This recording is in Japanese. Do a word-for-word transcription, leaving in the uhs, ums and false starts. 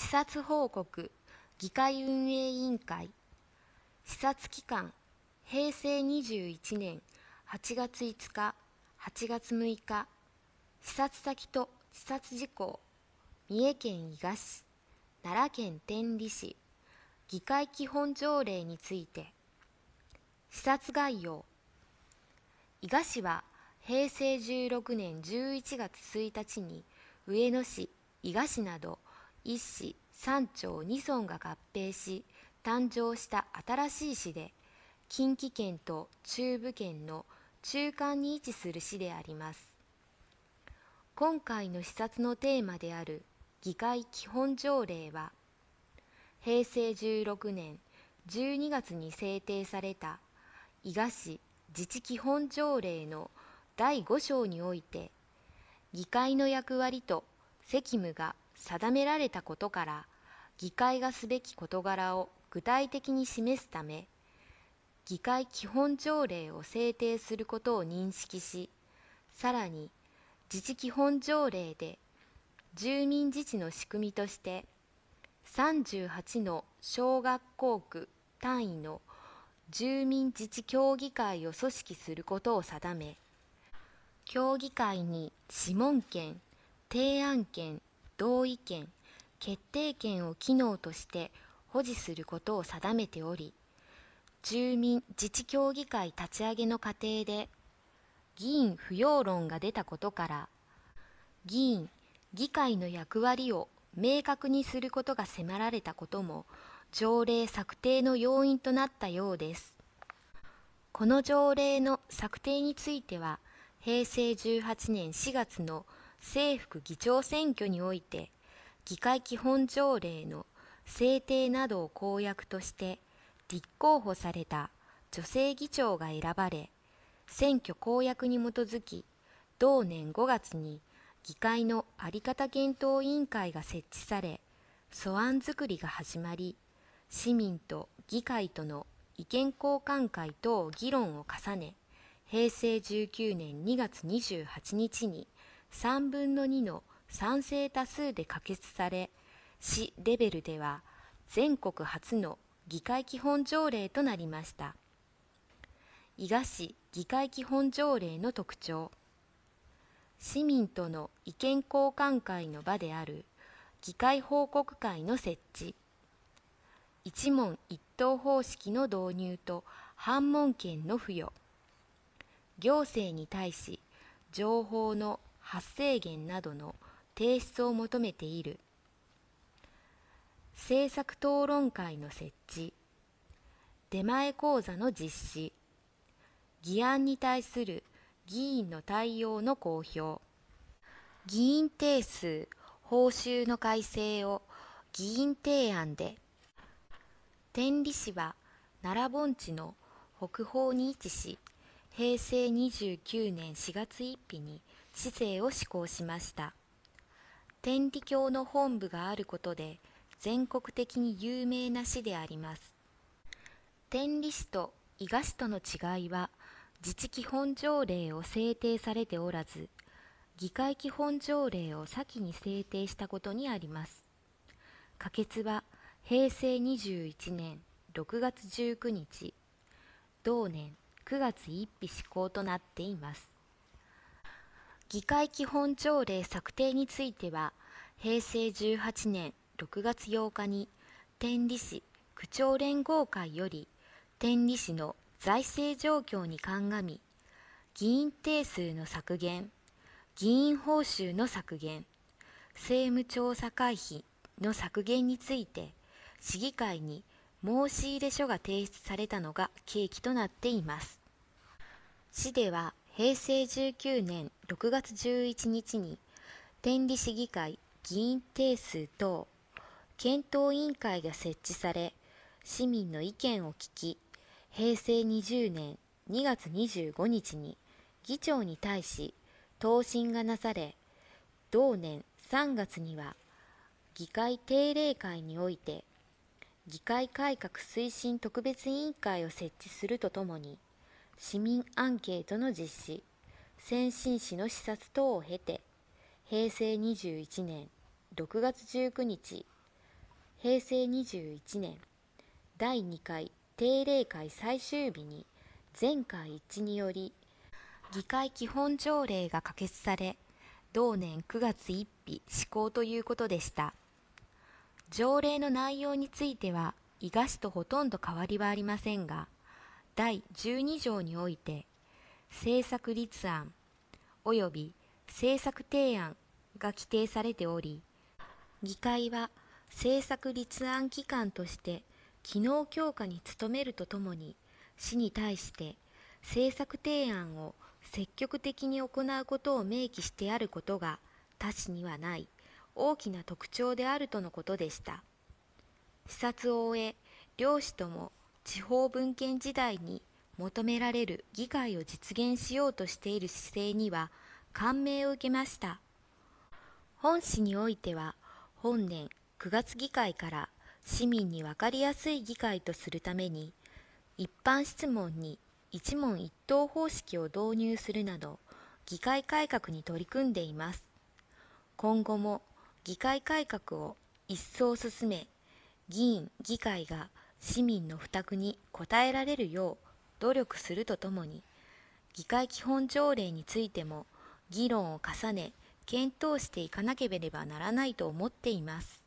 視察報告議会運営委員会視察期間へいせいにじゅういちねんはちがついつか、はちがつむいか視察先と視察事項三重県伊賀市、奈良県天理市議会基本条例について視察概要伊賀市はへいせいじゅうろくねんじゅういちがつついたちに上野市、伊賀市などいっ市さん町に村が合併し誕生した新しい市で近畿圏と中部圏の中間に位置する市であります。今回の視察のテーマである議会基本条例はへいせいじゅうろくねんじゅうにがつに制定された伊賀市自治基本条例のだいご章において議会の役割と責務が定められたことから議会がすべき事柄を具体的に示すため議会基本条例を制定することを認識し、さらに自治基本条例で住民自治の仕組みとしてさんじゅうはちの小学校区単位の住民自治協議会を組織することを定め、協議会に諮問権、提案権、同意権、決定権を機能として保持することを定めており、住民自治協議会立ち上げの過程で議員不要論が出たことから、議員・議会の役割を明確にすることが迫られたことも条例策定の要因となったようです。この条例の策定については、へいせいじゅうはちねんしがつの正副議長選挙において、議会基本条例の制定などを公約として立候補された女性議長が選ばれ、選挙公約に基づき、同年ごがつに議会の在り方検討委員会が設置され、素案作りが始まり、市民と議会との意見交換会等議論を重ね、へいせいじゅうきゅうねんにがつにじゅうはちにちにさんぶんのにの賛成多数で可決され、市レベルでは全国初の議会基本条例となりました。伊賀市議会基本条例の特徴。市民との意見交換会の場である議会報告会の設置。一問一答方式の導入と反問権の付与。行政に対し情報の発生源などの提出を求めている。政策討論会の設置。出前講座の実施。議案に対する議員の対応の公表。議員定数、報酬の改正を議員提案で。天理市は奈良盆地の北方に位置し、へいせいにじゅうきゅうねんしがつついたちに市政を施行しました。天理教の本部があることで全国的に有名な市であります。天理市と伊賀市との違いは、自治基本条例を制定されておらず、議会基本条例を先に制定したことにあります。可決はへいせいにじゅういちねんろくがつじゅうくにち、同年くがつついたち施行となっています。議会基本条例策定については、へいせいじゅうはちねんろくがつようかに天理市区長連合会より天理市の財政状況に鑑み、議員定数の削減、議員報酬の削減、政務調査会費の削減について、市議会に申し入れ書が提出されたのが契機となっています。市ではへいせいじゅうきゅうねんろくがつじゅういちにちに天理市議会議員定数等検討委員会が設置され、市民の意見を聞き、へいせいにじゅうねんにがつにじゅうごにちに議長に対し答申がなされ、同年さんがつには議会定例会において議会改革推進特別委員会を設置するとともに、市民アンケートの実施、先進市の視察等を経て、へいせいにじゅういちねんろくがつじゅうくにち、 へいせいにじゅういちねんだいにかい定例会最終日に全会一致により議会基本条例が可決され、同年くがつついたち施行ということでした。条例の内容については伊賀市とほとんど変わりはありませんが、だいじゅうにじょうにおいて政策立案および政策提案が規定されており、議会は政策立案機関として機能強化に努めるとともに、市に対して政策提案を積極的に行うことを明記してあることが他市にはない大きな特徴であるとのことでした。視察を終え、両市とも地方分権時代に求められる議会を実現しようとしている姿勢には感銘を受けました。本市においては、本年くがつ議会から市民に分かりやすい議会とするために、一般質問に一問一答方式を導入するなど、議会改革に取り組んでいます。今後も議会改革を一層進め、議員・議会が市民の負託に応えられるよう努力するとともに、議会基本条例についても議論を重ね、検討していかなければならないと思っています。